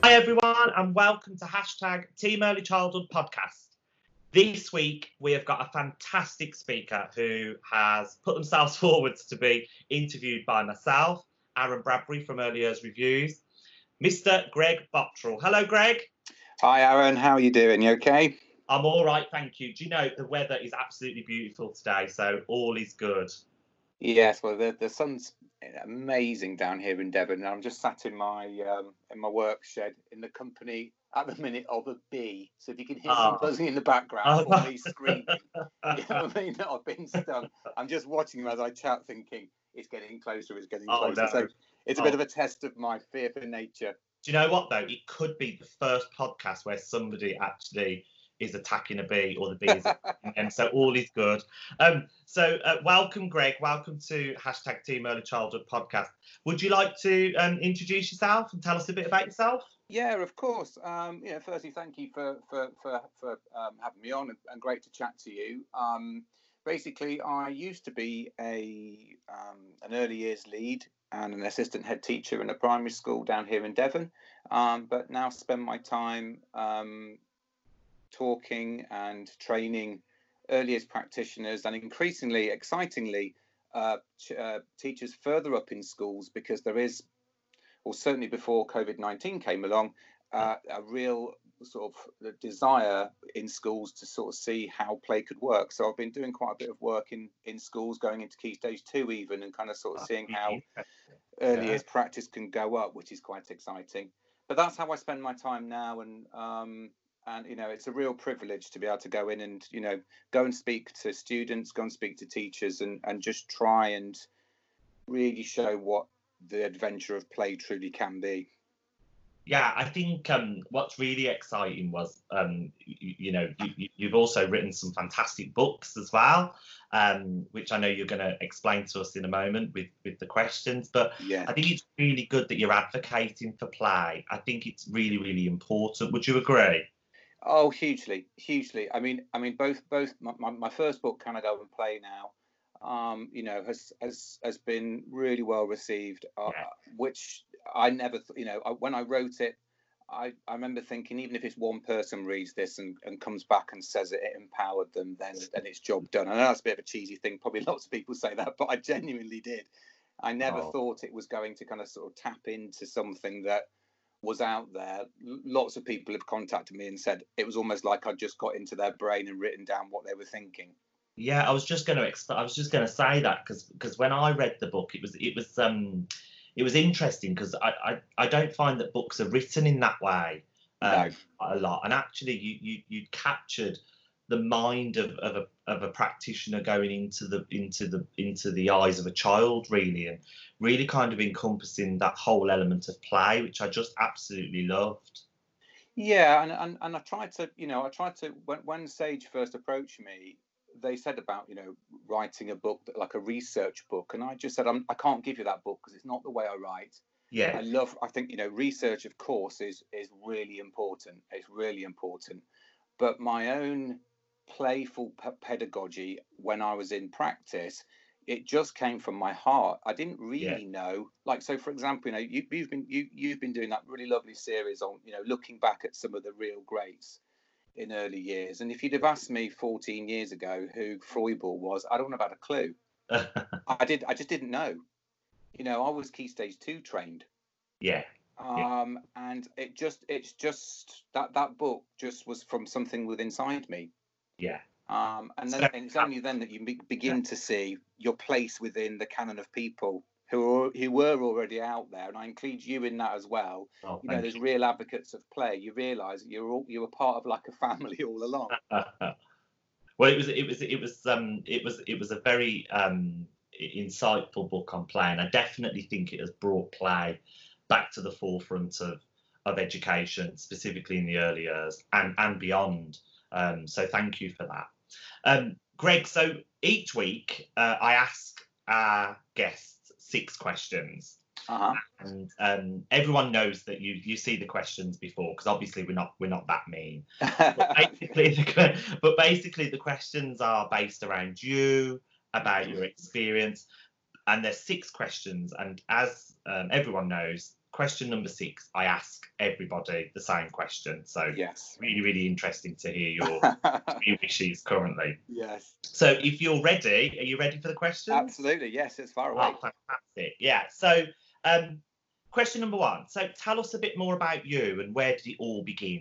Hi everyone and welcome to hashtag Team Early Childhood Podcast. This week we have got a fantastic speaker who has put themselves forwards to be interviewed by myself, Aaron Bradbury from Early Years Reviews, Mr. Greg Bottrell. Hello Greg. Hi Aaron, how are you doing? You okay? I'm all right, thank you. Do you know the weather is absolutely beautiful today, so all is good. Yes, well the sun's amazing down here in Devon. I'm just sat in my work shed in the company at the minute of a bee. So if you can hear some buzzing in the background or me screaming, you know what I mean? I've been stung. I'm just watching them as I chat, thinking it's getting closer, it's getting closer. No. So it's a bit of a test of my fear for nature. Do you know what though? It could be the first podcast where somebody actually is attacking a bee or the bee is attacking them, so all is good. So welcome Greg, welcome to hashtag Team Early Childhood Podcast. Would you like to introduce yourself and tell us a bit about yourself? Yeah, of course. Firstly, thank you for having me on, and great to chat to you. Basically, I used to be an early years lead and an assistant head teacher in a primary school down here in Devon, but now spend my time talking and training early years practitioners and increasingly, excitingly, teachers further up in schools, because there is, or certainly before COVID-19 came along, a real sort of desire in schools to sort of see how play could work. So I've been doing quite a bit of work in schools, going into Key Stage 2 even, and kind of sort of seeing how early years practice can go up, which is quite exciting. But that's how I spend my time now, and you know, it's a real privilege to be able to go in and, you know, go and speak to students, go and speak to teachers, and just try and really show what the adventure of play truly can be. Yeah, I think what's really exciting was, you've also written some fantastic books as well, which I know you're going to explain to us in a moment with the questions. But yeah, I think it's really good that you're advocating for play. I think it's really, really important. Would you agree? Oh, hugely. I mean, both my first book, Can I Go and Play Now, you know, has been really well received, which I never, you know, when I wrote it, I remember thinking, even if it's one person reads this and comes back and says it empowered them, then it's job done. I know that's a bit of a cheesy thing, probably lots of people say that, but I genuinely did. I never thought it was going to kind of sort of tap into something that was out there. Lots of people have contacted me and said it was almost like I'd just got into their brain and written down what they were thinking. Yeah, I was just going to say that because when I read the book, it was interesting, because I don't find that books are written in that way a lot, and actually you captured the mind of a practitioner going into the eyes of a child, really, and really kind of encompassing that whole element of play, which I just absolutely loved. Yeah, and I tried to when Sage first approached me, they said about, you know, writing a book, like a research book, and I just said I can't give you that book because it's not the way I write. Yeah, I think, you know, research of course is really important. It's really important, but my own playful pedagogy when I was in practice, it just came from my heart. I didn't really know, like, so for example, you know, you've been doing that really lovely series on, you know, looking back at some of the real greats in early years, and if you'd have asked me 14 years ago who Froebel was, I don't have had a clue. I just didn't know. You know, I was Key Stage 2 trained. And it's just that book just was from something within inside me. And then and it's only then that you begin to see your place within the canon of people who were already out there, and I include you in that as well. You know, there's real advocates of play. You realise you were part of like a family all along. Well, it was a very insightful book on play, and I definitely think it has brought play back to the forefront of education, specifically in the early years and beyond. So thank you for that. Greg, so each week I ask our guests 6 questions. And everyone knows that you see the questions before, because obviously we're not that mean. But basically the questions are based around you, about your experience, and there's 6 questions. And as everyone knows, question number 6, I ask everybody the same question. So Yes. really, really interesting to hear your wishes currently. Yes. So if you're ready, are you ready for the questions? Absolutely. Yes, it's far away. Oh, fantastic. Yeah. So question number 1. So tell us a bit more about you and where did it all begin?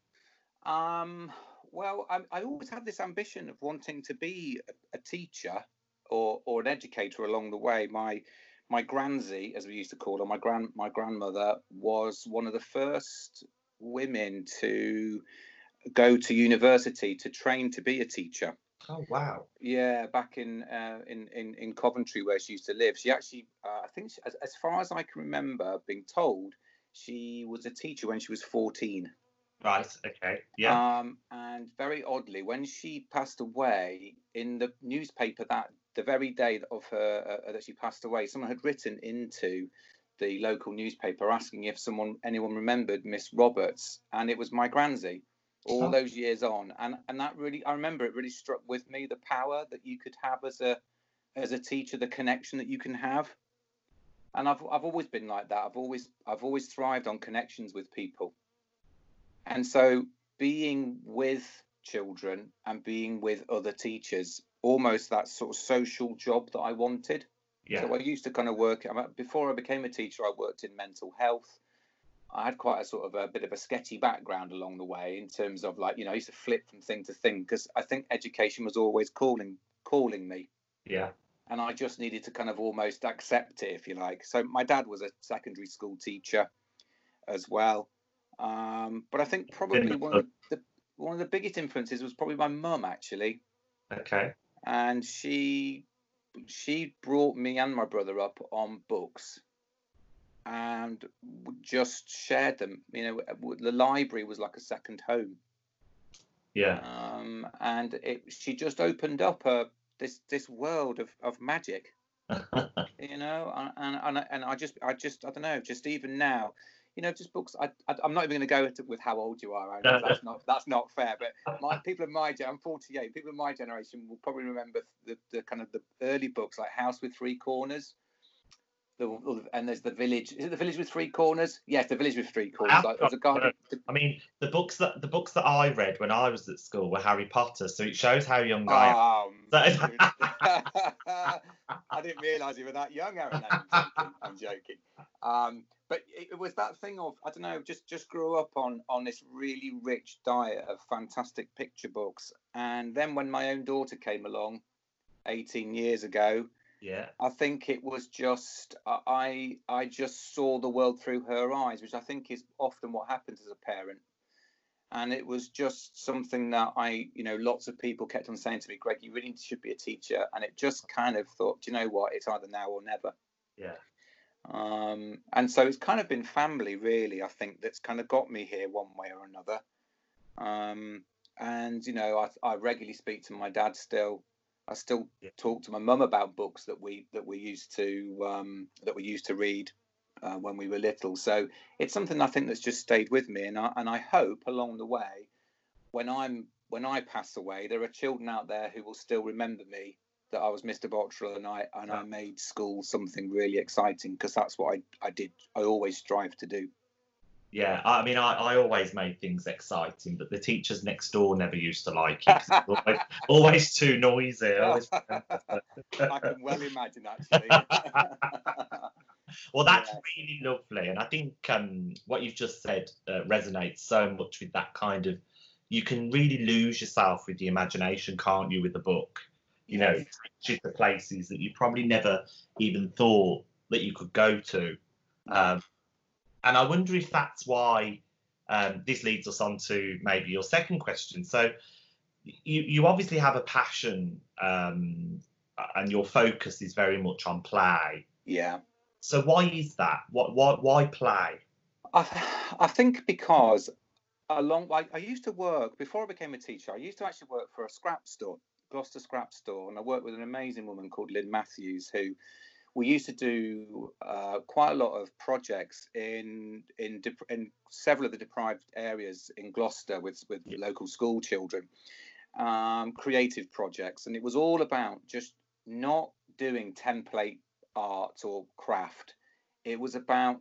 Well, I always had this ambition of wanting to be a teacher or an educator along the way. My granzy, as we used to call her, my grandmother was one of the first women to go to university to train to be a teacher. Oh, wow. Yeah, back in Coventry, where she used to live. She actually, I think, as far as I can remember being told, she was a teacher when she was 14. Right. Okay. Yeah. And very oddly, when she passed away, in the newspaper that the very day of her that she passed away, someone had written into the local newspaper asking if anyone remembered Miss Roberts, and it was my granzy. All those years on, and that really, I remember it really struck with me, the power that you could have as a teacher, the connection that you can have. And I've always been like that. I've always thrived on connections with people. And so being with children and being with other teachers, almost that sort of social job that I wanted. Yeah. So I used to kind of work, before I became a teacher, I worked in mental health. I had quite a sort of a bit of a sketchy background along the way in terms of, like, I used to flip from thing to thing because I think education was always calling me. Yeah. And I just needed to kind of almost accept it, if you like. So my dad was a secondary school teacher as well. But I think probably one of the biggest influences was probably my mum, actually. Okay. And she brought me and my brother up on books and just shared them. The library was like a second home. Yeah. And she just opened up this world of magic. And I don't know, just even now, just books. I'm not even going to go with how old you are. No. That's not fair. But people of my I'm 48. People of my generation will probably remember the kind of the early books like House with Three Corners. And there's The Village. Is it The Village with Three Corners? Yes, The Village with Three Corners. There's a guy. I mean, the books that I read when I was at school were Harry Potter, so it shows how young I am. I didn't realise you were that young, Aaron. I'm joking. But it was that thing of, I don't know, just grew up on this really rich diet of fantastic picture books. And then when my own daughter came along 18 years ago, yeah, I think it was just, I just saw the world through her eyes, which I think is often what happens as a parent. And it was just something that lots of people kept on saying to me, Greg, you really should be a teacher. And it just kind of thought, do you know what? It's either now or never. Yeah. And so it's kind of been family, really, I think, that's kind of got me here one way or another. And I regularly speak to my dad still. I still talk to my mum about books that we used to read when we were little. So it's something I think that's just stayed with me, and I hope along the way, when I pass away, there are children out there who will still remember me, that I was Mr. Bottrell and I made school something really exciting, because that's what I did. I always strive to do. Yeah, I mean, I always made things exciting, but the teachers next door never used to like it. Always too noisy. I can well imagine, actually. Well, that's really lovely, and I think what you've just said resonates so much with that kind of. You can really lose yourself with the imagination, can't you, with the book? To places that you probably never even thought that you could go to. And I wonder if that's why this leads us on to maybe your second question. So you obviously have a passion and your focus is very much on play. Yeah. So why is that? Why play? I think because I used to work, before I became a teacher, I used to actually work for a scrap store, Gloucester scrap store, and I worked with an amazing woman called Lynn Matthews, who we used to do quite a lot of projects in several of the deprived areas in Gloucester with local school children, creative projects. And it was all about just not doing template art or craft. It was about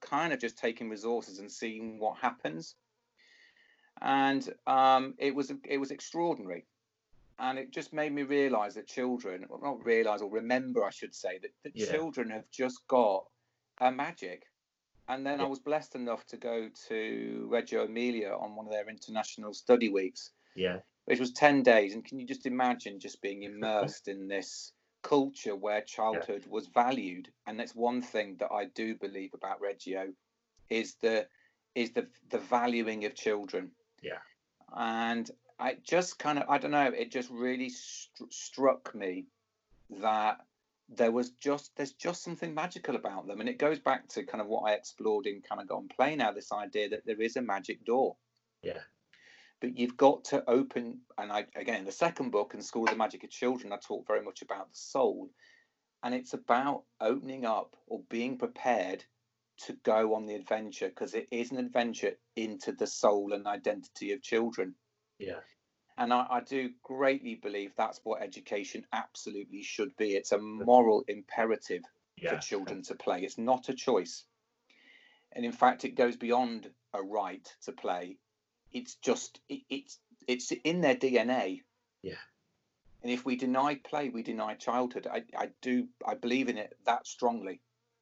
kind of just taking resources and seeing what happens. And it was extraordinary. And it just made me realise that children, well, not realise, or remember, I should say, that children have just got a magic. And then I was blessed enough to go to Reggio Emilia on one of their international study weeks, which was 10 days. And can you just imagine just being immersed in this culture where childhood was valued? And that's one thing that I do believe about Reggio is the valuing of children. Yeah. And I just kind of, I don't know, it just really struck me that there's just something magical about them. And it goes back to kind of what I explored in kind of Go and Play Now, this idea that there is a magic door. Yeah. But you've got to open, and again, in the second book, in School of the Magic of Children, I talk very much about the soul. And it's about opening up or being prepared to go on the adventure, because it is an adventure into the soul and identity of children. Yeah. And I do greatly believe that's what education absolutely should be. It's a moral imperative for children to play. It's not a choice. And in fact, it goes beyond a right to play. It's just, it's in their DNA. Yeah. And if we deny play, we deny childhood. I believe in it that strongly.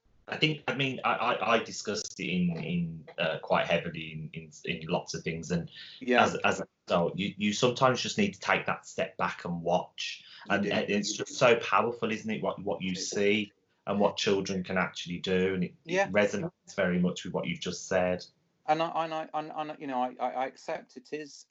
I discussed it in quite heavily in lots of things, and as an adult, you sometimes just need to take that step back and watch, and it's just so powerful, isn't it? What you see and what children can actually do, and it resonates very much with what you've just said. And I accept it is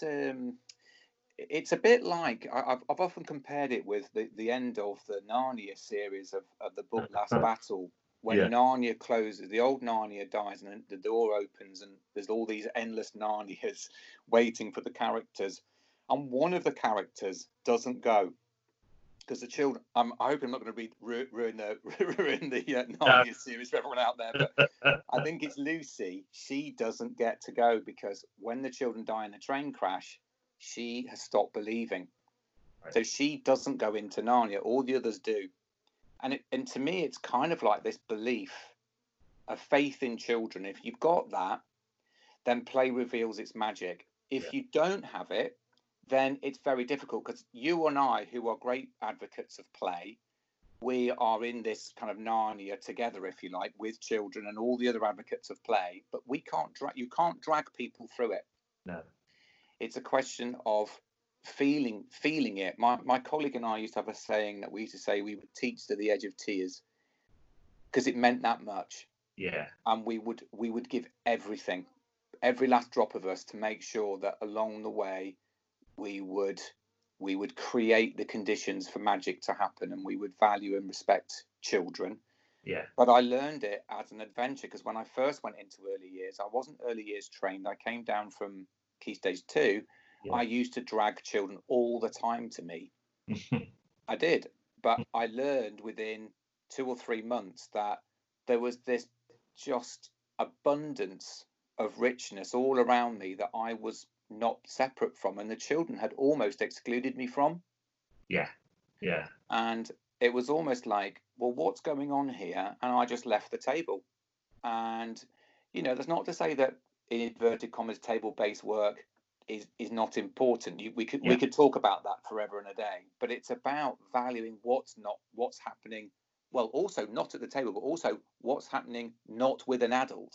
it's a bit like I've often compared it with the end of the Narnia series of the book Last Battle. When Narnia closes, the old Narnia dies, and the door opens, and there's all these endless Narnias waiting for the characters. And one of the characters doesn't go because the children. I hope I'm not going to ruin the Narnia series for everyone out there, but I think it's Lucy. She doesn't get to go because when the children die in the train crash, she has stopped believing. Right. So she doesn't go into Narnia. All the others do. And to me, it's kind of like this belief, a faith in children. If you've got that, then play reveals its magic. If you don't have it, then it's very difficult, because you and I, who are great advocates of play, we are in this kind of Narnia together, if you like, with children and all the other advocates of play. But you can't drag people through it. No. It's a question of feeling it. My colleague and I used to have a saying that we used to say we would teach to the edge of tears, because it meant that much. Yeah. And we would give everything, every last drop of us, to make sure that along the way we would create the conditions for magic to happen, and we would value and respect children. Yeah. But I learned it as an adventure, because when I first went into early years, I wasn't early years trained. I came down from Key Stage 2. Yeah. I used to drag children all the time to me. I did. But I learned within 2 or 3 months that there was this just abundance of richness all around me that I was not separate from, and the children had almost excluded me from. Yeah. Yeah. And it was almost like, well, what's going on here? And I just left the table. And, that's not to say that, in inverted commas, table-based work is not important. We could talk about that forever and a day, but it's about valuing what's happening. Well, also not at the table, but also what's happening not with an adult.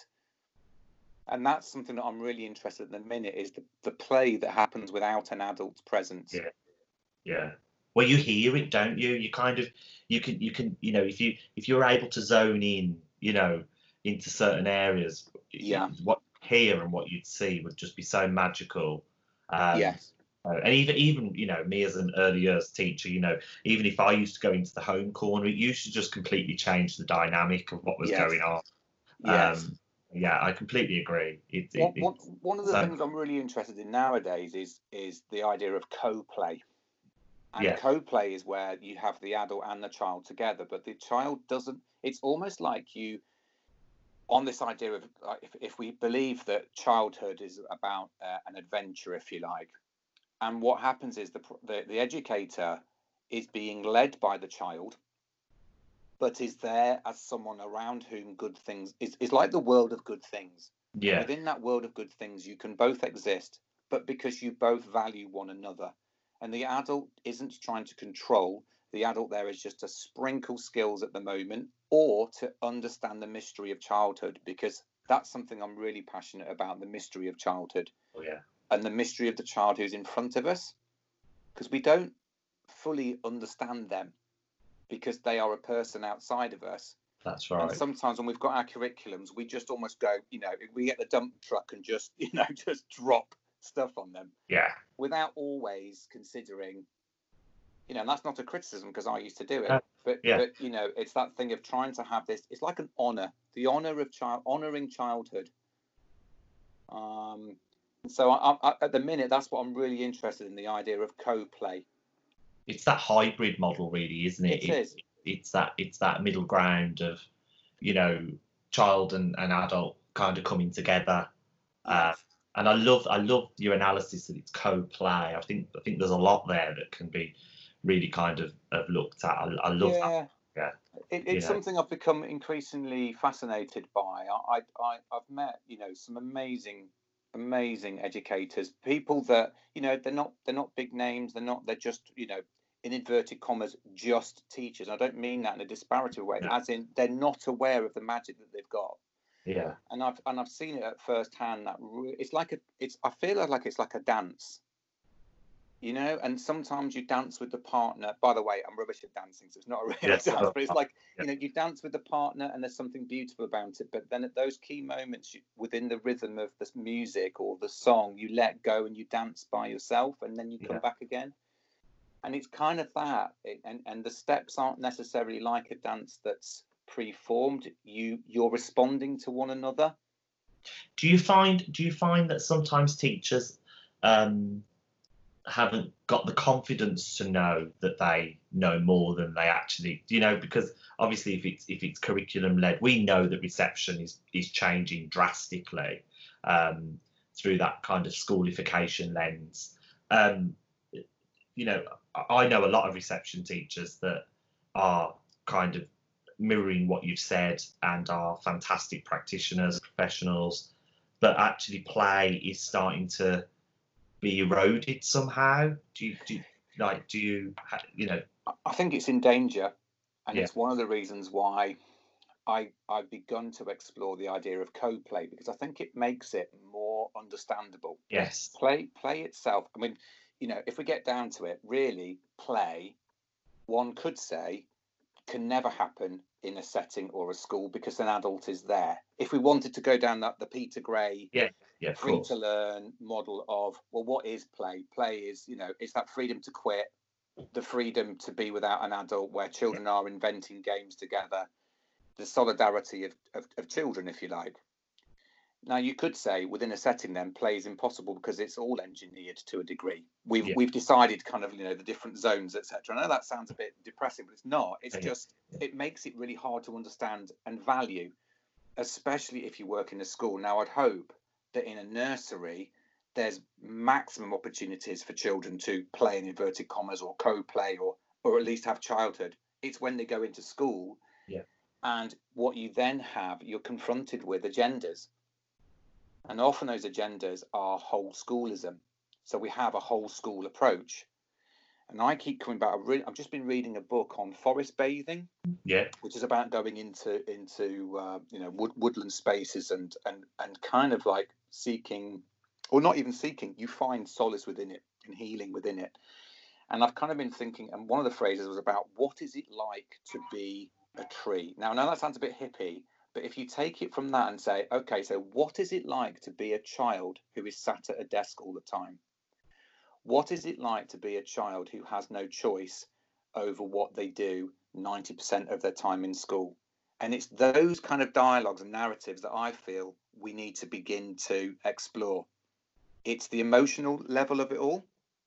And that's something that I'm really interested in the minute, is the play that happens without an adult's presence. Yeah. Yeah. Well, you hear it, don't you? You kind of, you can, if you're able to zone in, into certain areas, what you hear and what you'd see would just be so magical. Yes. And even me as an early years teacher, even if I used to go into the home corner, it used to just completely change the dynamic of what was going on. Yes. Yeah, I completely agree. One of the things I'm really interested in nowadays is the idea of co-play. And co-play is where you have the adult and the child together, but the child doesn't. It's almost like you, on this idea of, if we believe that childhood is about an adventure, if you like, and what happens is the educator is being led by the child, but is there as someone around whom good things is like the world of good things. And Yeah, within that world of good things, you can both exist, but because you both value one another. And the adult isn't trying to control. The adult there is just to sprinkle skills at the moment or to understand the mystery of childhood, because that's something I'm really passionate about, the mystery of childhood oh, yeah, and the mystery of the child who's in front of us, because we don't fully understand them because they are a person outside of us. that's And right. sometimes when we've got our curriculums, we just almost go, we get the dump truck and just, just drop stuff on them Yeah, without always considering, and that's not a criticism because I used to do uh, it, but yeah. it's that thing of trying to have this. It's like an honor, the honor of honoring childhood. So at the minute, that's what I'm really interested in, the idea of co-play. It's that hybrid model, really, isn't it? It is. It's that middle ground of, you know, child and adult kind of coming together. Uh, Yes. and I love your analysis that it's co-play. I think there's a lot there that can be really kind of looked at. I love that. Yeah. Yeah, you It's know, something I've become increasingly fascinated by. I've met, some amazing educators, people that, they're not big names. They're just, in inverted commas, just teachers. I don't mean that in a disparagatory way, yeah, as in they're not aware of the magic that they've got. yeah, And I've seen it at first hand. It's like I feel like it's like a dance. And sometimes you dance with the partner. By the way, I'm rubbish at dancing, so it's not a real yes, dance, but it's like, yeah, you dance with the partner and there's something beautiful about it. But then at those key moments, within the rhythm of the music or the song, you let go and you dance by yourself and then you come yeah. back again. And it's kind of that. And the steps aren't necessarily like a dance that's preformed. You're responding to one another. Do you find that sometimes teachers um, haven't got the confidence to know that they know more than they actually, because obviously if it's curriculum led, we know that reception is changing drastically um, through that kind of schoolification lens. Um, you know, I know a lot of reception teachers that are kind of mirroring what you've said and are fantastic practitioners, professionals, but actually play is starting to be eroded somehow? Do you? I think it's in danger. And Yeah, it's one of the reasons why I've begun to explore the idea of co-play, because I think it makes it more understandable. yes, Play itself. I mean, if we get down to it, really, play, one could say, can never happen in a setting or a school because an adult is there. If we wanted to go down the Peter Gray yeah, yeah, of free to course, learn model of, well, what is play? Play is, it's that freedom to quit, the freedom to be without an adult, where yeah, children are inventing games together, the solidarity of children, if you like. Now, you could say within a setting, then play is impossible because it's all engineered to a degree. We've yeah, we've decided kind of the different zones, etc. I know that sounds a bit depressing, but it's not. It's yeah, just it makes it really hard to understand and value, especially if you work in a school. Now, I'd hope that in a nursery, there's maximum opportunities for children to play in inverted commas or co-play or at least have childhood. It's when they go into school, yeah, and what you then have, you're confronted with agendas. And often those agendas are whole schoolism. So we have a whole school approach. And I keep coming back. I've just been reading a book on forest bathing, yeah, which is about going into woodland spaces and kind of like seeking, or not even seeking, you find solace within it and healing within it. And I've kind of been thinking, and one of the phrases was about what is it like to be a tree? Now, I know that sounds a bit hippie, but if you take it from that and say, okay, so what is it like to be a child who is sat at a desk all the time? What is it like to be a child who has no choice over what they do 90% of their time in school? And it's those kind of dialogues and narratives that I feel we need to begin to explore. It's the emotional level of it all.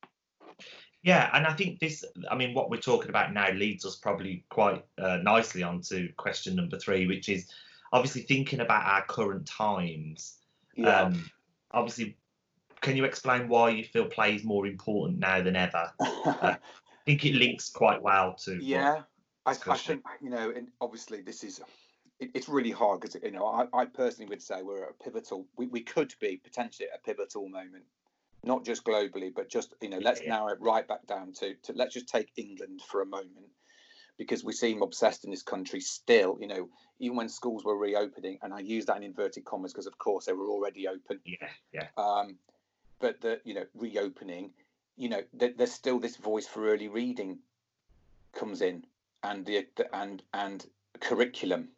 yeah. And I think what we're talking about now leads us probably quite nicely onto question number 3, which is obviously thinking about our current times. Yeah. Um, Obviously, can you explain why you feel play is more important now than ever? I think it links quite well to what. Yeah. I think, and obviously this is, it's really hard because, I personally would say we're at a pivotal, we could be potentially at a pivotal moment, not just globally, but just, let's narrow it right back down to let's just take England for a moment, because we seem obsessed in this country still, even when schools were reopening, and I use that in inverted commas because of course they were already open. But reopening, there's still this voice for early reading comes in, and the and curriculum,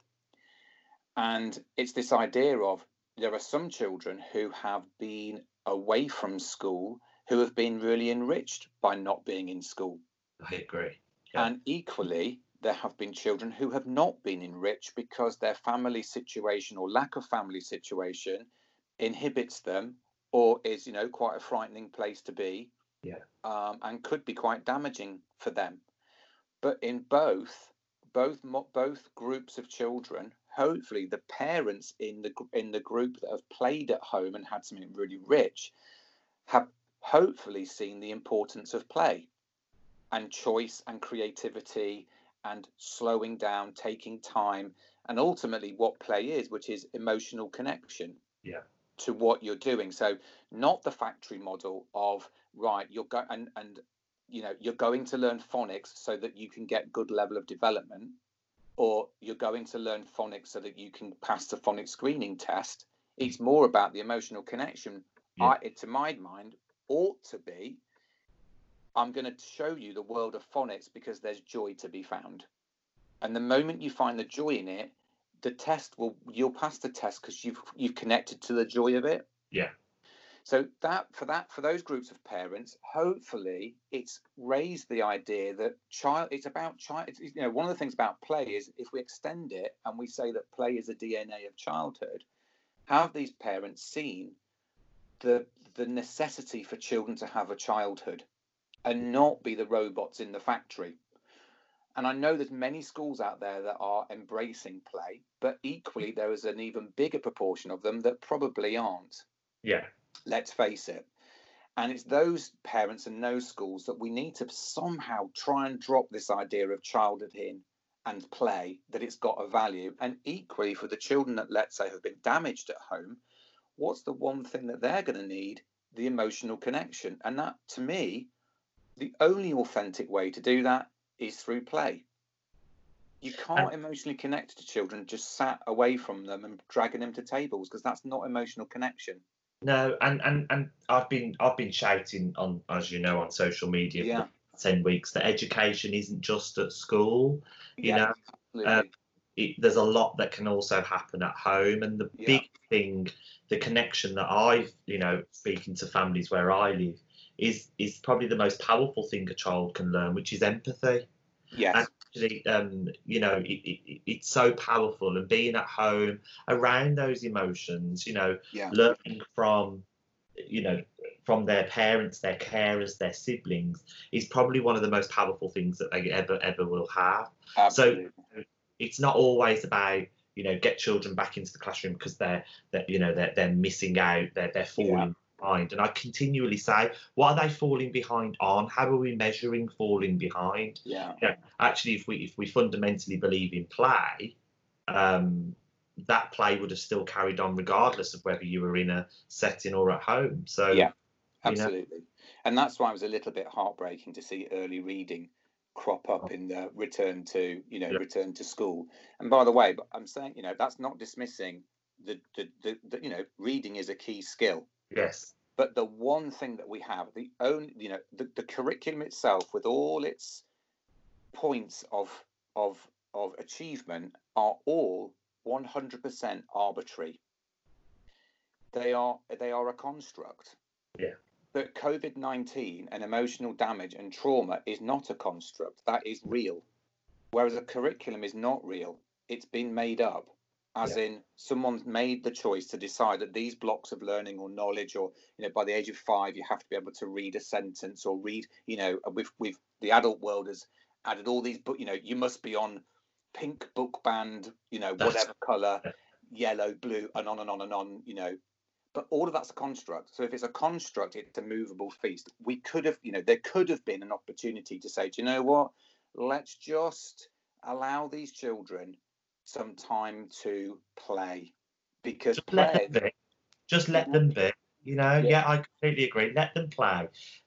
and it's this idea of there are some children who have been away from school who have been really enriched by not being in school. I agree. And equally, there have been children who have not been enriched because their family situation or lack of family situation inhibits them, or is, quite a frightening place to be, and could be quite damaging for them. But in both groups of children, hopefully the parents in the group that have played at home and had something really rich have hopefully seen the importance of play and choice and creativity and slowing down, taking time, and ultimately what play is, which is emotional connection to what you're doing. So not the factory model of, right, you're going to learn phonics so that you can get good level of development, or you're going to learn phonics so that you can pass the phonics screening test. It's more about the emotional connection. To my mind, ought to be, I'm going to show you the world of phonics because there's joy to be found. And the moment you find the joy in it, you'll pass the test because you've connected to the joy of it. So for those groups of parents, hopefully it's raised the idea that it's about child. One of the things about play is, if we extend it and we say that play is a DNA of childhood, have these parents seen the necessity for children to have a childhood and not be the robots in the factory? And I know there's many schools out there that are embracing play, but equally there is an even bigger proportion of them that probably aren't. Let's face it. And it's those parents and those schools that we need to somehow try and drop this idea of childhood in and play, that it's got a value. And equally for the children that, let's say, have been damaged at home, what's the one thing that they're going to need? The emotional connection. And that, to me, the only authentic way to do that is through play. You can't emotionally connect to children just sat away from them and dragging them to tables, because that's not emotional connection. No, and I've been shouting on, as you know, on social media for 10 weeks that education isn't just at school. There's a lot that can also happen at home, and the big thing, the connection that I've, speaking to families where I live, is probably the most powerful thing a child can learn, which is empathy. Actually, it's so powerful, and being at home around those emotions, learning from, from their parents, their carers, their siblings, is probably one of the most powerful things that they ever will have. Absolutely. So it's not always about, get children back into the classroom because they're missing out, they're falling behind. And I continually say, what are they falling behind on? How are we measuring falling behind? Actually, if we fundamentally believe in play, that play would have still carried on regardless of whether you were in a setting or at home. So absolutely. And that's why it was a little bit heartbreaking to see early reading crop up in the return to school. And by the way, but I'm saying, that's not dismissing the reading is a key skill. Yes. But the one thing that we have, the curriculum itself, with all its points of achievement, are all 100% arbitrary. They are a construct. But COVID-19 and emotional damage and trauma is not a construct. That is real. Whereas a curriculum is not real. It's been made up. As in, someone's made the choice to decide that these blocks of learning or knowledge, or by the age of 5 you have to be able to read a sentence, or read, with the adult world has added all these, but you must be on pink book band, whatever color, yellow, blue, and on and on and on, But all of that's a construct. So if it's a construct, it's a movable feast. We could have, there could have been an opportunity to say, do you know what? Let's just allow these children some time to play, because Just let play. them be. Just let them be. You know, Yeah. yeah, I completely agree. Let them play.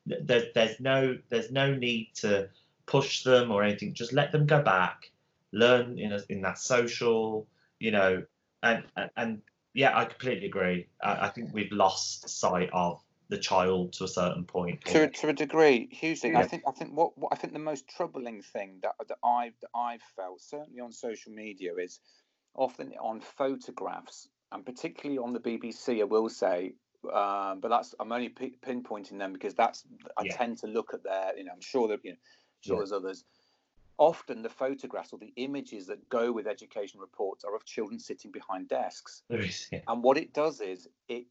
There's no need to push them or anything. Just let them go back, learn in that social, you know, and yeah, I completely agree. I think we've lost sight of the child to a certain point. To a degree, hugely. Yeah, I think what I think the most troubling thing that I've felt, certainly on social media, is often on photographs, and particularly on the BBC, I will say, but I'm only pinpointing them because I yeah, tend to look at their, I'm sure that, sure yeah. there's others. Often the photographs or the images that go with education reports are of children sitting behind desks, There is, yeah, and what it does is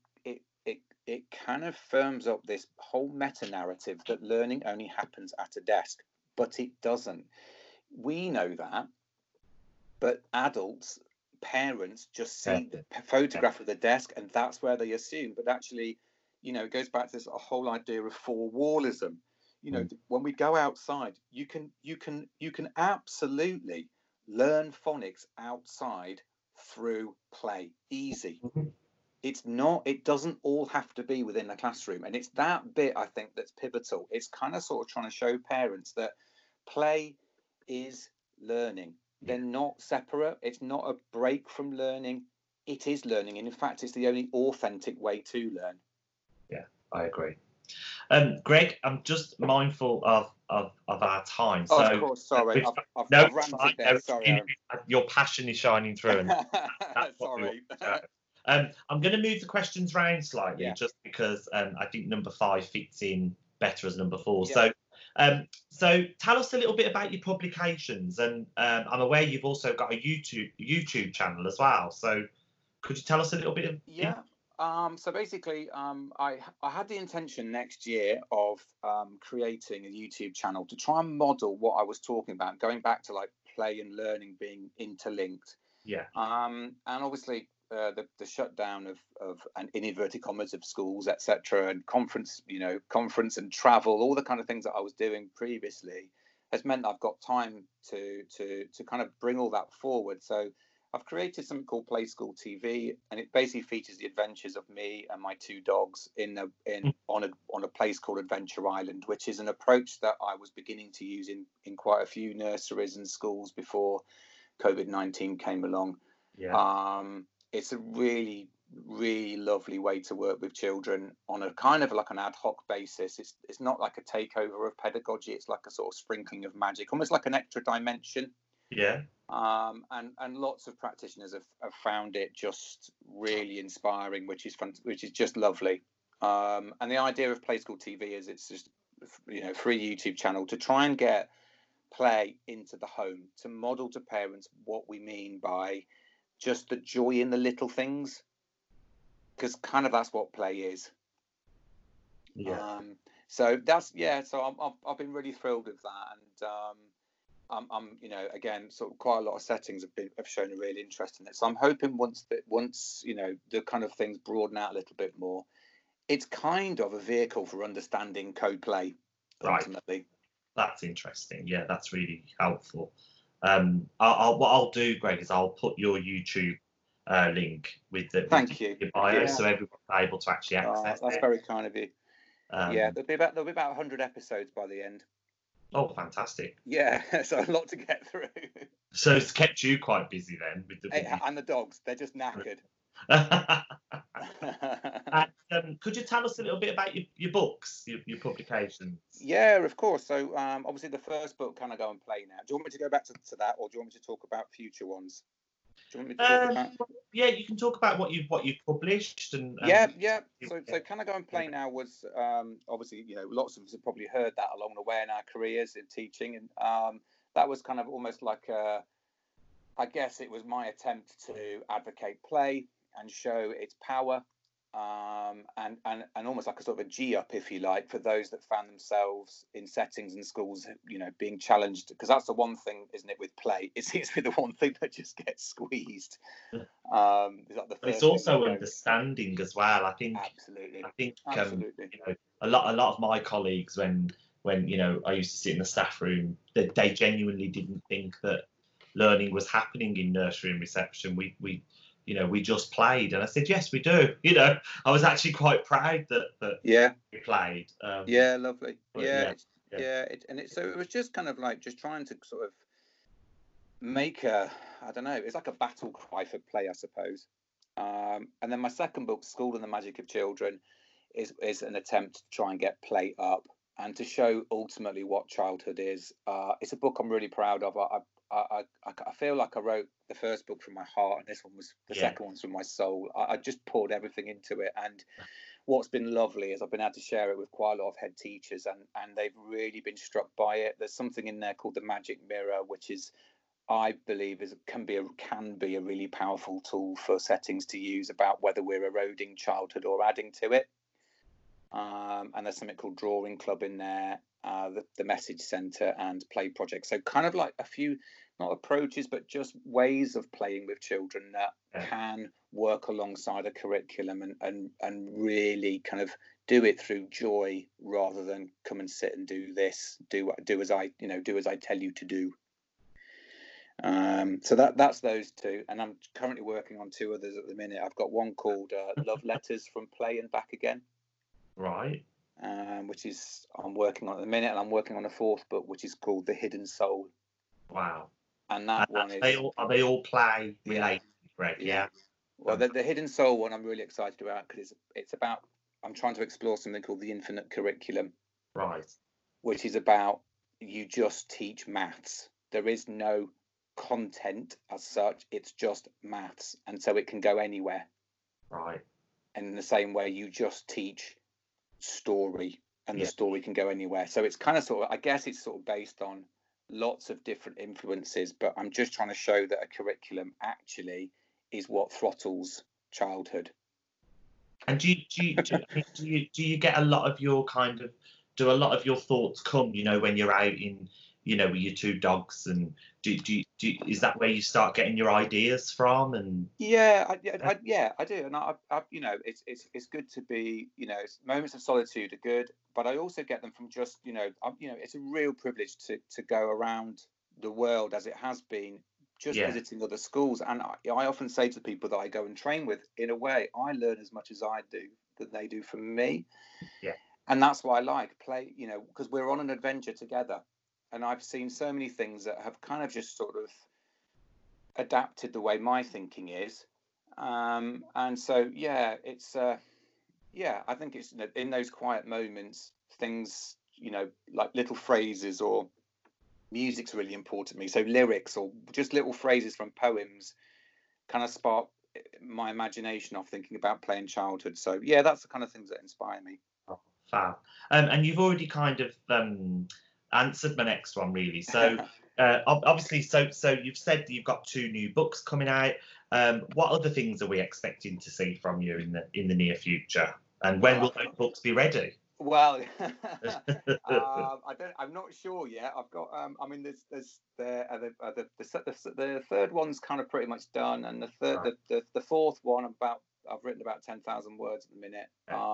it kind of firms up this whole meta narrative that learning only happens at a desk, but it doesn't. We know that, but adults, parents, just yeah, see the photograph of the desk and that's where they assume. But actually, it goes back to this whole idea of four-wallism. When we go outside, you can absolutely learn phonics outside through play. Easy. Mhm. It doesn't all have to be within the classroom, and it's that bit, I think, that's pivotal. It's kind of sort of trying to show parents that play is learning. They're Yeah, not separate. It's not a break from learning. It is learning, and in fact, it's the only authentic way to learn. yeah, I agree. Greg, I'm just mindful of our time. Oh, of So course, sorry, we've, I've it's fine. ranted there. No, Sorry, Aaron. your passion is shining through, and that's what we want Sorry. to show. I'm going to move the questions around slightly, Yeah, just because I think number 5 fits in better as number 4. yeah. So tell us a little bit about your publications, and I'm aware you've also got a YouTube channel as well. So could you tell us a little bit of? Yeah. So basically, I had the intention next year of creating a YouTube channel to try and model what I was talking about, going back to like play and learning being interlinked. Yeah, And obviously, the shutdown of and in inverted commas of schools, etc., and conference and travel, all the kind of things that I was doing previously, has meant I've got time to kind of bring all that forward. So I've created something called Play School TV, and it basically features the adventures of me and my 2 dogs on a place called Adventure Island, which is an approach that I was beginning to use in quite a few nurseries and schools before COVID-19 came along. yeah, It's a really, really lovely way to work with children on a kind of like an ad hoc basis. It's not like a takeover of pedagogy. It's like a sort of sprinkling of magic, almost like an extra dimension. yeah, And lots of practitioners have found it just really inspiring, which is fun, which is just lovely. And the idea of Play School TV is it's just free YouTube channel to try and get play into the home, to model to parents what we mean by just the joy in the little things, because kind of that's what play is. yeah. So I've been really thrilled with that, and I'm again, sort of quite a lot of settings have shown a real interest in it. So I'm hoping once the kind of things broaden out a little bit more, it's kind of a vehicle for understanding co-play ultimately. Right. That's interesting. Yeah, that's really helpful. What I'll do, Greg, is I'll put your YouTube link with Thank you. your bio, Yeah. so everyone's able to actually access That's it. very kind of you. Yeah, Um, there'll be about 100 episodes by the end. oh, fantastic! Yeah, so a lot to get through. So it's kept you quite busy then with And the dogs, they're just knackered. And could you tell us a little bit about your books, your publications? Yeah, of course. So obviously the first book, Can I Go and Play Now? Do you want me to go back to that, or do you want me to talk about future ones? Do you want me to talk about? Yeah, you can talk about what you've published and Yeah. So Can I Go and Play Now was obviously, lots of us have probably heard that along the way in our careers in teaching, and that was kind of almost like I guess it was my attempt to advocate play and show its power, and almost like a sort of a G up, if you like, for those that found themselves in settings and schools, being challenged, because that's the one thing, isn't it, with play? It seems to be the one thing that just gets squeezed. Is that the first it's also thing understanding as well. I think absolutely. A lot of my colleagues when I used to sit in the staff room, they genuinely didn't think that learning was happening in nursery and reception. We just played, and I said, yes, we do. I was actually quite proud that we played. Yeah, lovely. But Yeah, yeah. so it was just kind of like just trying to sort of make I don't know, it's like a battle cry for play, I suppose. And then my second book, School and the Magic of Children, is an attempt to try and get play up and to show ultimately what childhood is. It's a book I'm really proud of. I feel like I wrote the first book from my heart, and this one was the second one's from my soul. I just poured everything into it, and what's been lovely is I've been able to share it with quite a lot of head teachers, and they've really been struck by it. There's something in there called the magic mirror, which is, I believe, can be a really powerful tool for settings to use about whether we're eroding childhood or adding to it. And there's something called Drawing Club in there, the Message Centre and Play Project. So kind of like a few, not approaches, but just ways of playing with children that can work alongside a curriculum and really kind of do it through joy rather than come and sit and do this, do as I tell you to do. So that's those two, and I'm currently working on two others at the minute. I've got one called Love Letters from Play and Back Again, right, which is I'm working on at the minute, and I'm working on a fourth book which is called The Hidden Soul. Wow. And that one is are they all play related, Greg? Yeah. Well, the Hidden Soul one I'm really excited about because it's about, I'm trying to explore something called the infinite curriculum, right, which is about you just teach maths. There is no content as such, it's just maths, and so it can go anywhere. Right. And in the same way, you just teach story, and the story can go anywhere. So it's kind of sort of, I guess it's sort of based on lots of different influences, but I'm just trying to show that a curriculum actually is what throttles childhood. And do you get a lot of your do a lot of your thoughts come, when you're out in, with your two dogs, and is that where you start getting your ideas from? And I do, and I it's good to be, moments of solitude are good, but I also get them from just, it's a real privilege to go around the world as it has been, just visiting other schools, and I often say to people that I go and train with, in a way, I learn as much as I do that they do from me. And that's why I like play, because we're on an adventure together. And I've seen so many things that have kind of just sort of adapted the way my thinking is. And so, it's, I think it's in those quiet moments, things, like little phrases or music's really important to me. So lyrics or just little phrases from poems kind of spark my imagination of thinking about playing childhood. So, that's the kind of things that inspire me. Oh, fab. And you've already kind of answered my next one, really. So obviously, so you've said that you've got 2 new books coming out. What other things are we expecting to see from you in the near future? And when will those books be ready? Well, I'm not sure yet. I've got, there's the third one's kind of pretty much done, and the fourth one I've written about 10,000 words at the minute.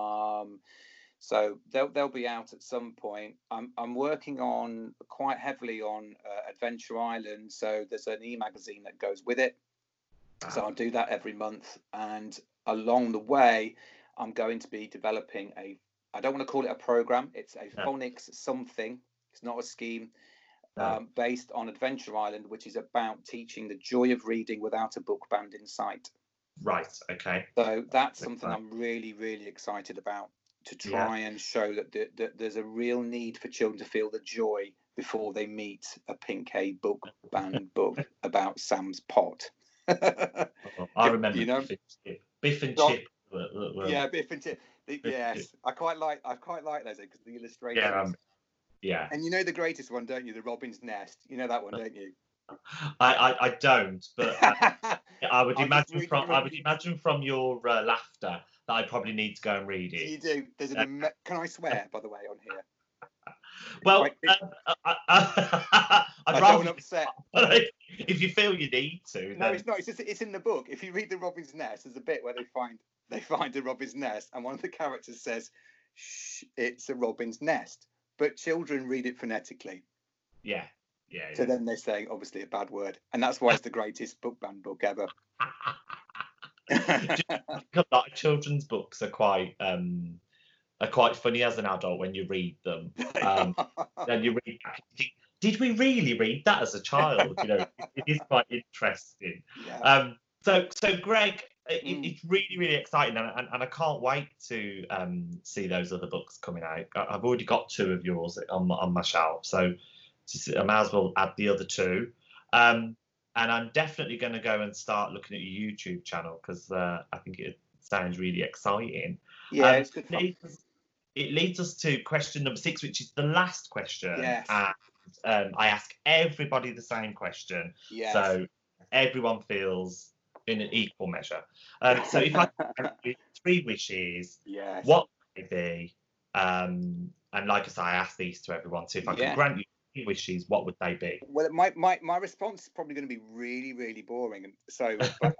So they'll be out at some point. I'm working on quite heavily on Adventure Island. So there's an e-magazine that goes with it. So I'll do that every month, and along the way, I'm going to be developing I don't want to call it a program. It's a phonics something. It's not a scheme. Based on Adventure Island, which is about teaching the joy of reading without a book band in sight. Right. Okay. So that's something I'm really, really excited about, to try and show that there's a real need for children to feel the joy before they meet a Pink Hay book band book about Sam's pot. I remember, Biff and Chip. Yeah, Biff and Chip. Yes, I quite like those because the illustrations. And the greatest one, don't you? The Robin's Nest. You know that one, don't you? I don't, but I would imagine from your laughter that I probably need to go and read it. You do. There's can I swear, by the way, on here? Well, I don't want to upset. If you feel you need to. No, it's not. It's in the book. If you read The Robin's Nest, there's a bit where they find a robin's nest, and one of the characters says, "Shh, it's a robin's nest." But children read it phonetically. Yeah. Yeah. So then they're saying obviously a bad word, and that's why it's the greatest book banned book ever. A lot of children's books are quite funny as an adult when you read them. Then you read back and you think, did we really read that as a child? You know, it is quite interesting. Yeah. So Greg, it's really, really exciting, and I can't wait to see those other books coming out. I've already got 2 of yours on my shelf, so I might as well add the other 2. And I'm definitely going to go and start looking at your YouTube channel, because I think it sounds really exciting. Yeah, it's good fun. It leads us to question number 6, which is the last question. Yes. And I ask everybody the same question, Yes. so everyone feels in an equal measure. So if I have 3 wishes, Yes. what would they be? And like I say, I ask these to everyone. So if I could grant you 3 wishes, what would they be? Well, my response is probably going to be really, really boring. So, but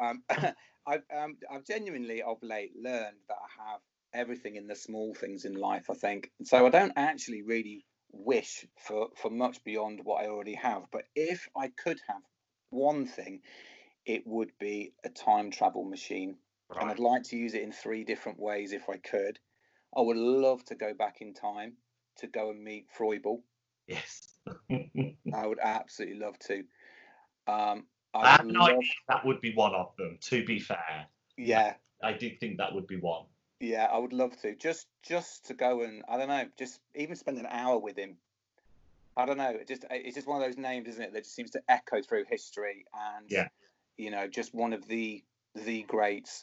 I've genuinely of late learned that I have everything in the small things in life, I think. So I don't actually really wish for much beyond what I already have. But if I could have one thing, it would be a time travel machine. Right. And I'd like to use it in 3 different ways if I could. I would love to go back in time to go and meet Froebel. Yes. I would absolutely love to. I have no idea that would be one of them, to be fair. Yeah. I did think that would be one. Yeah, I would love to. Just to go and, I don't know, just even spend an hour with him. I don't know. It's just one of those names, isn't it, that just seems to echo through history, and you know, just one of the greats.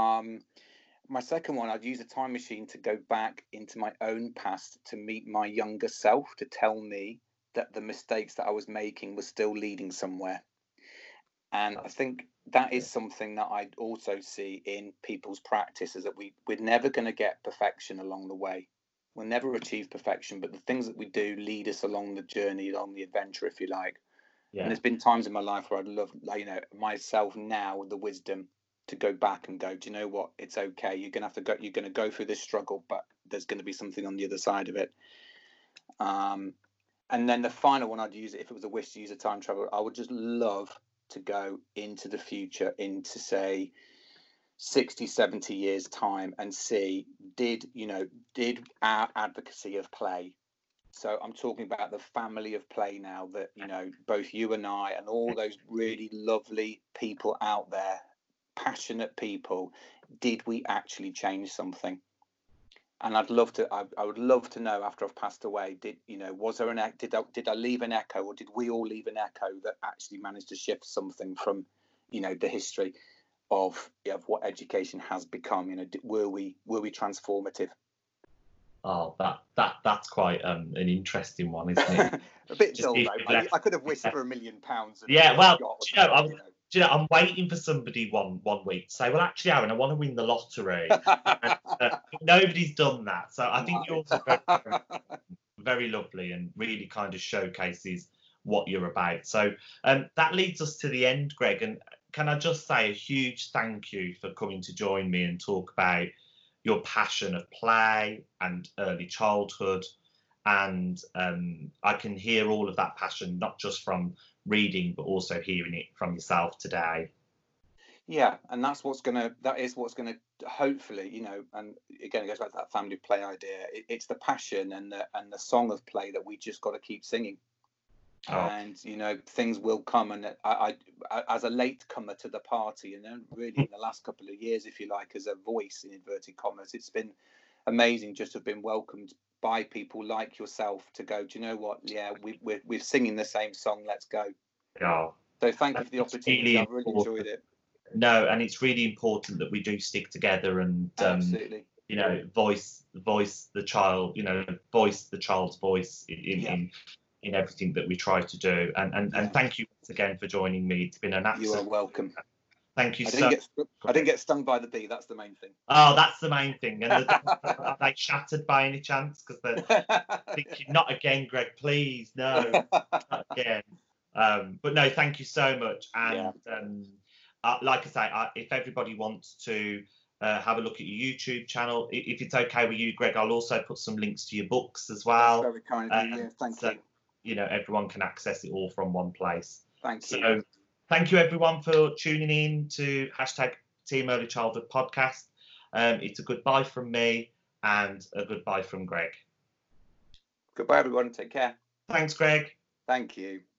My second one, I'd use a time machine to go back into my own past to meet my younger self, to tell me that the mistakes that I was making were still leading somewhere. And I think that is something that I also see in people's practice, is that we're never going to get perfection along the way. We'll never achieve perfection, but the things that we do lead us along the journey, along the adventure, if you like. Yeah. And there's been times in my life where I'd love, you know, myself now, the wisdom to go back and go, do you know what? It's okay. You're gonna have to go. You're gonna go through this struggle, but there's going to be something on the other side of it. And then the final one, I'd use it if it was a wish to use a time travel. I would just love to go into the future, into say 60, 70 years time, and see did our advocacy of play. So I'm talking about the family of play now, that, you know, both you and I and all those really lovely people out there, passionate people, did we actually change something? And I'd love to. I would love to know, after I've passed away, was there did I leave an echo, or did we all leave an echo that actually managed to shift something from, the history of what education has become? Were we transformative? Oh, that's quite an interesting one, isn't it? A bit dull, though. I could have wished for £1 million. Yeah, well, I'm waiting for somebody one week to say, well, actually, Aaron, I want to win the lottery. And, nobody's done that. So I think yours is very, very lovely, and really kind of showcases what you're about. So that leads us to the end, Greg. And can I just say a huge thank you for coming to join me and talk about your passion of play and early childhood. And I can hear all of that passion, not just from reading, but also hearing it from yourself today. Yeah, and that is what's gonna hopefully, and again it goes back to that family play idea. It's the passion and the song of play that we just got to keep singing. Oh. And things will come, and I as a late comer to the party, really in the last couple of years, if you like, as a voice in inverted commas, it's been amazing just to have been welcomed by people like yourself to go, do you know what? Yeah, we're singing the same song. Let's go. Yeah. So thank you for the opportunity. I've really enjoyed it. No, and it's really important that we do stick together and absolutely. Voice the child, voice the child's voice in everything that we try to do. And thank you once again for joining me. It's been an absolute... You are welcome. Thank you I didn't get stung by the bee. That's the main thing. Oh, that's the main thing. And are they shattered by any chance? Because they're thinking, not again, Greg, please, no, not again. But no, thank you so much. And like I say, if everybody wants to have a look at your YouTube channel, if it's okay with you, Greg, I'll also put some links to your books as well. That's very kind of you. Yeah, thank you. everyone can access it all from one place. Thank you. So thank you everyone for tuning in to Team Early Childhood Podcast. It's a goodbye from me and a goodbye from Greg. Goodbye everyone. Take care. Thanks, Greg. Thank you.